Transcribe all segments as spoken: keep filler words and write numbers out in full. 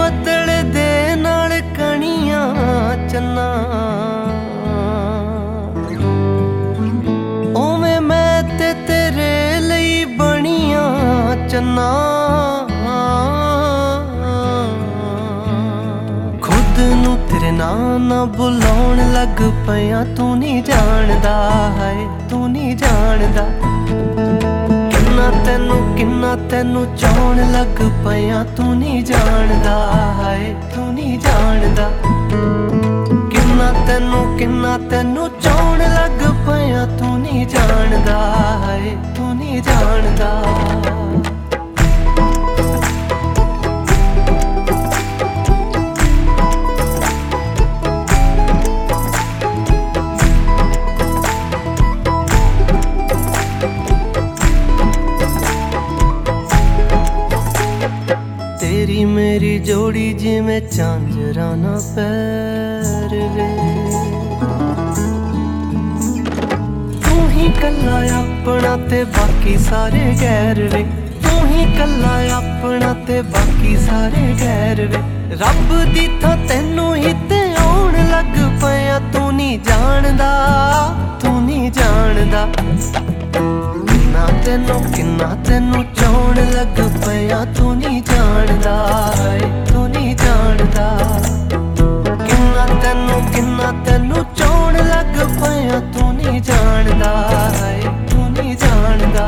ਬੱਦਲ ਦੇ ਨਾਲ ਕਣੀਆਂ ਚੰਨਾ ਉਵੇਂ ਮੈਂ ਤੇ ਤੇਰੇ ਲਈ ਬਣੀਆਂ ਚੰਨਾ ਖੁਦ ਨੂੰ ਤੇਰੇ ਨਾਂ ਨਾ ਬੁਲਾਉਣ ਲੱਗ ਪਿਆ ਤੂੰ ਨਹੀਂ ਜਾਣਦਾ ਹੈ ਤੂੰ ਨਹੀਂ ਜਾਣਦਾ ਕਿੰਨਾ ਤੈਨੂੰ ਕਿੰਨਾ ਤੈਨੂੰ ਚਾਹੁਣ ਲੱਗ ਪਿਆ ਤੂੰ ਨਹੀਂ ਜਾਣਦਾ ਹੈ ਤੂੰ ਨਹੀਂ ਜਾਣਦਾ ਕਿੰਨਾ ਤੈਨੂੰ ਕਿੰਨਾ ਤੈਨੂੰ ਚਾਹੁਣ ਲੱਗ ਪਿਆ ਤੂੰ ਨਹੀਂ ਜਾਣਦਾ ਹੈ ਤੂੰ ਨਹੀਂ ਜਾਣਦਾ तेरी मेरी जोड़ी जिवें झांजरा ना पैर वे तू ही कल्ला अपना ते बाकी सारे गैर वे तू ही कल्ला अपना ते बाकी सारे गैर वे रब दी थां तैनू ही ते आउण लग पिया तू नहीं जानदा तू नहीं जानदा किन्ना तैनू किन्ना तैनू चाहुण लग पिया तू नहीं जानदा तू नहीं जानदा किन्ना तैनू किन्ना तैनू चाहुण लग पिया तू नहीं जानदा तू नहीं जानदा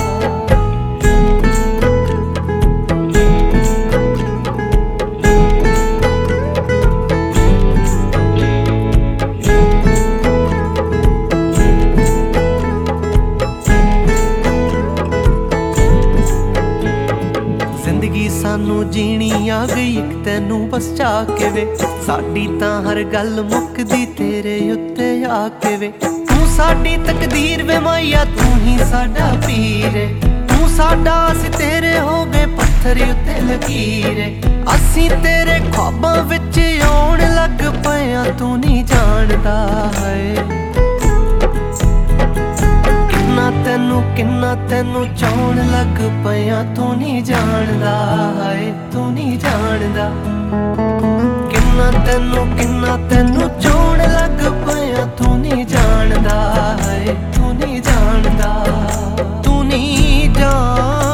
जिंदगी सानू जीनी आ गई एक तैनू बस चाके वे साडी तां हर गल मुकदी तेरे उत्ते आके वे तू साडी तकदीर वे माइया तू ही साडा पीर तू साडा असी तेरे हो गए पत्थर उत्ते लकीर असी तेरे ख्वाबां विच आउण लग पिया तू नहीं जानदा है तैनू किन्ना तैनू चाहुण लग पिया तू नहीं जानदा है तू नहीं जानदा किन्ना तैनू किन्ना तैनू चाहुण लग पिया तू नहीं जानदा है तू नहीं जानदा तू नहीं जान